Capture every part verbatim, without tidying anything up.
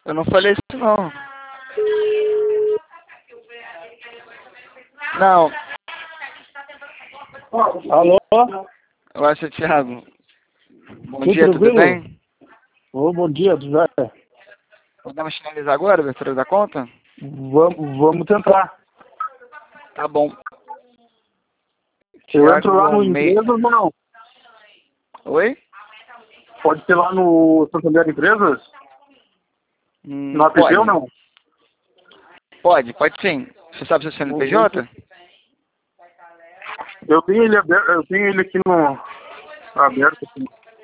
Eu não falei isso não. Não. Alô? Eu acho, Thiago. Bom Tudo dia, tudo tranquilo? bem? Ô, bom dia, tudo bem? Podemos finalizar agora a abertura da conta? Vamos, vamos tentar. Tá bom. Eu entro lá no Almeida. Empresas ou não? Oi? Pode ser lá no Santander Empresas? Hum, No app pode. ou não? Pode, pode sim. Você sabe seu C N P J? Eu tenho ele aberto, eu tenho ele aqui no aberto aqui.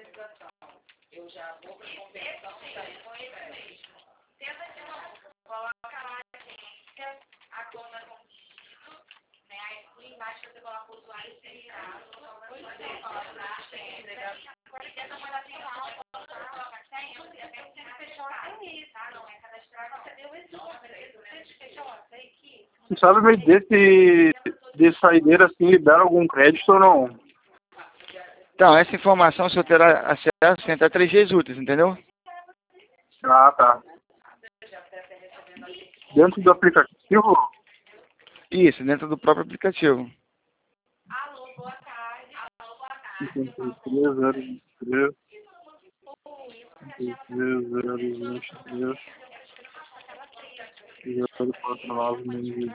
Você sabe meio desse de saideira assim, libera algum crédito ou não? Então, essa informação o senhor terá acesso em até três dias úteis, entendeu? Ah, tá. Dentro do aplicativo? Isso, dentro do próprio aplicativo. cinquenta e três, zero vinte e três, cinquenta e três, zero vinte e três, zero quatro nove,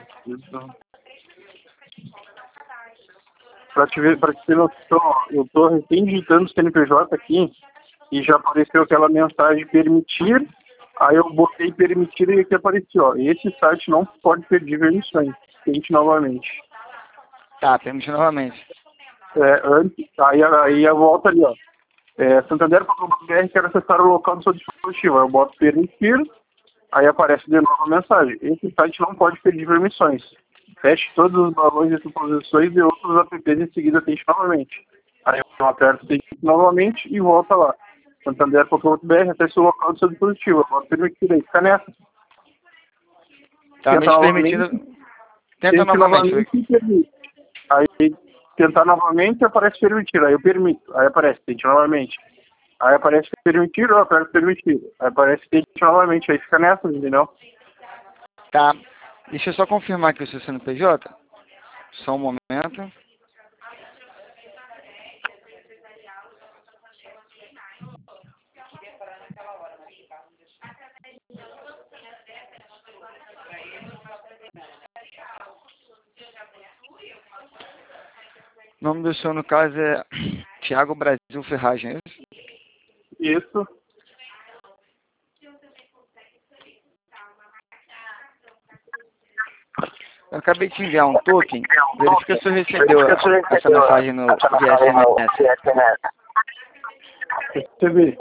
Para te ver, para te ter noção, ó, eu estou recém digitando o C N P J aqui e já apareceu aquela mensagem permitir, aí eu botei permitir e aqui apareceu, ó, esse site não pode pedir permissões, tente novamente. Tá, permite novamente. É, antes, aí, aí eu volto ali, ó, é, santander ponto com ponto br, quero acessar o local do seu dispositivo, aí eu boto permitir, aí aparece de novo a mensagem, esse site não pode pedir permissões. Feche todos os balões e suposições e outros apps em seguida tente novamente. Aí eu aperto tente novamente e volta lá. santander ponto com ponto br, acesse o local do seu dispositivo. Eu posso permitir aí, fica nessa. Tá me permitindo. Tenta tente novamente. novamente e permite. Aí tentar novamente aparece permitir. Aí eu permito. Aí aparece tente novamente. Aí aparece permitir, eu aperto permitir. Aí aparece tente novamente. Aí fica nessa, entendeu? Tá. Deixa eu só confirmar aqui o seu C N P J. Só um momento. O nome do senhor, no caso, é Thiago Brasil Ferragem, é isso? Isso. Eu acabei de enviar um token. Verifica se você recebeu essa mensagem no via S M S. Recebi.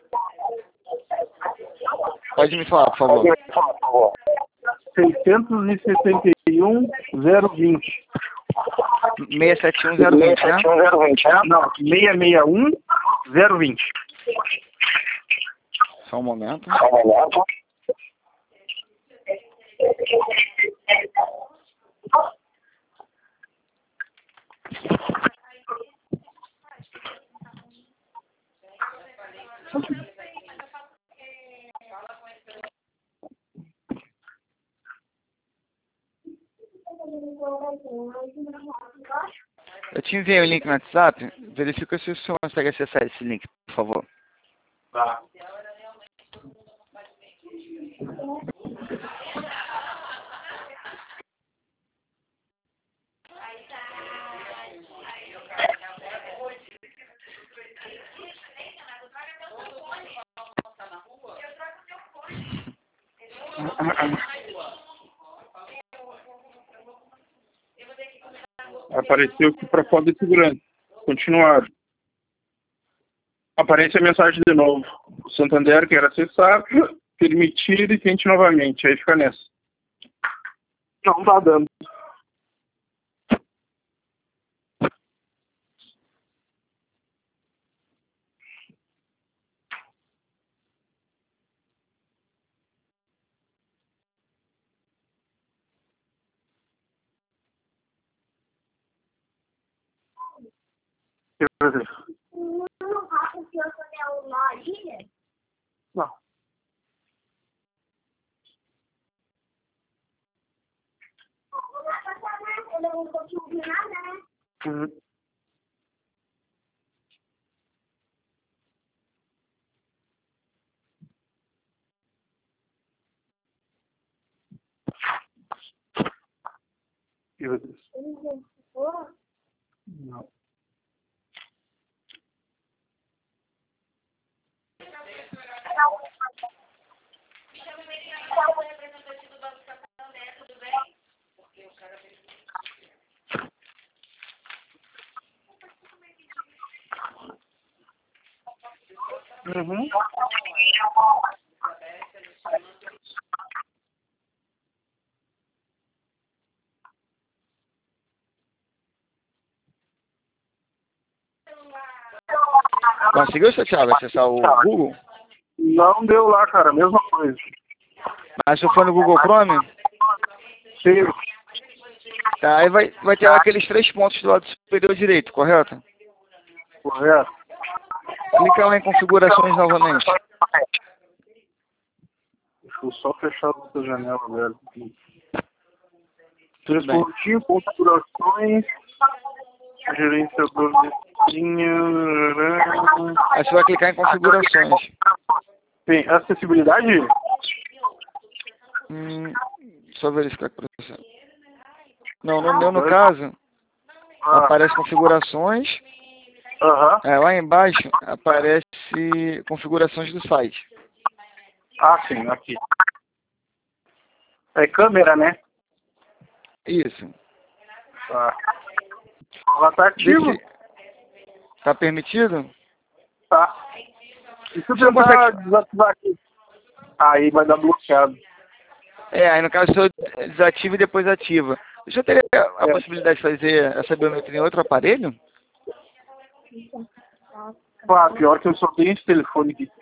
Pode me falar, por favor. seiscentos e sessenta e um, zero vinte. seis sete um zero vinte, né? Não, seiscentos e sessenta e um, zero vinte. Só um momento. Eu te enviei o link no WhatsApp. Verifica se o senhor consegue acessar esse link, por favor. Tá. Apareceu aqui para foto de segurança. Continuar. Aparece a mensagem de novo. O Santander quer acessar, permitir e tente novamente. Aí fica nessa. Não tá dando. Não. Uhum. Meu Deus. Não. Uhum. Conseguiu, seu Thiago, acessar o Google? Não deu lá, cara, mesma coisa. Mas se for no Google Chrome, Sim, tá, aí vai, vai ter aqueles três pontos do lado superior direito, correto? correto. Clica lá em configurações novamente. Deixa eu só fechar essa janela, velho. Tudo bem. Pontinho, configurações, gerenciador de linha. Aí você vai clicar em configurações. Tem acessibilidade? Hum, só verificar aqui pra você. Não, no meu, no caso, Ah, aparece configurações. aham. É, lá embaixo aparece configurações do site. Ah, sim, aqui. É câmera, né? Isso. Tá. Ela tá Vê ativa? se tá permitido? Tá. E se eu Você não tentar consegue... desativar aqui? Aí vai dar bloqueado. É, aí no caso você desativa e depois ativa. Você teria a É. possibilidade de fazer essa biometria em outro aparelho? Ah, pior que eu só tenho esse telefone aqui.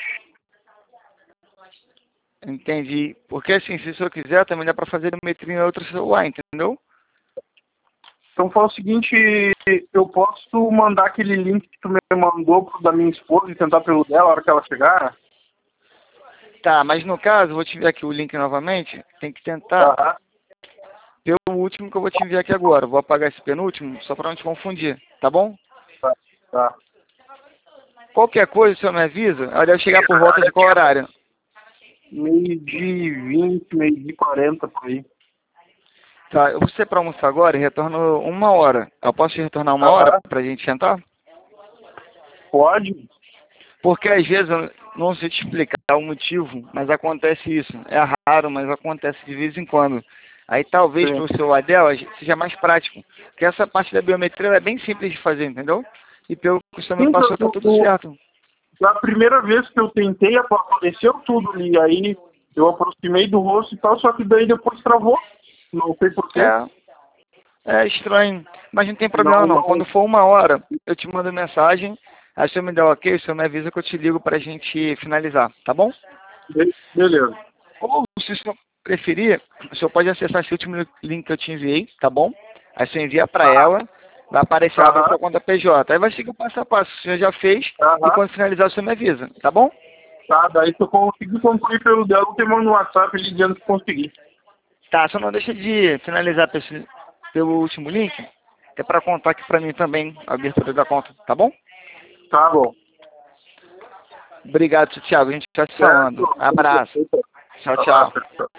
Entendi. Porque assim, se o senhor quiser, também dá para fazer biometria em outro celular, entendeu? Então fala o seguinte, eu posso mandar aquele link que tu me mandou pro da minha esposa e tentar pelo dela a hora que ela chegar? Tá, mas no caso, vou te enviar aqui o link novamente. Tem que tentar Aham. pelo último que eu vou te enviar aqui agora. Vou apagar esse penúltimo, só para não te confundir, tá bom? Tá, tá. Qualquer coisa, o senhor me avisa. Ela deve chegar por volta de qual horário? Meio-dia e vinte, meio-dia e quarenta por aí. Tá, eu vou sair para almoçar agora e retorno uma hora. Eu posso te retornar uma Aham. hora pra gente sentar? Pode? Porque às vezes eu não sei te explicar o motivo, mas acontece isso. É raro, mas acontece de vez em quando. Aí talvez Sim. para o celular dela seja mais prático. Porque essa parte da biometria é bem simples de fazer, entendeu? E pelo que o senhor me Sim, passou, tá eu- tudo eu- certo. Na primeira vez que eu tentei, apareceu tudo ali. Aí eu aproximei do rosto e tal, só que daí depois travou. Não sei porquê. É, é estranho. Mas não tem problema Não, não. não. Quando for uma hora, eu te mando mensagem. Aí se você me der o ok, o senhor me avisa que eu te ligo pra gente finalizar, tá bom? Be- Beleza. Ou, se o senhor preferir, o senhor pode acessar esse último link que eu te enviei, tá bom? Aí você envia para ela, vai aparecer lá para Aham. sua conta P J. Aí vai seguir o passo a passo. O senhor já fez e Aham. quando finalizar, o senhor me avisa, tá bom? Tá, daí se eu conseguir concluir pelo dela, eu te mando no WhatsApp ele dizendo que consegui. Tá, só não deixa de finalizar pelo, pelo último link, que é para contar aqui para mim também a abertura da conta, tá bom? Tá bom. Obrigado, Thiago. A gente está se falando. Certo. Abraço. Tchau, tchau. Abraço.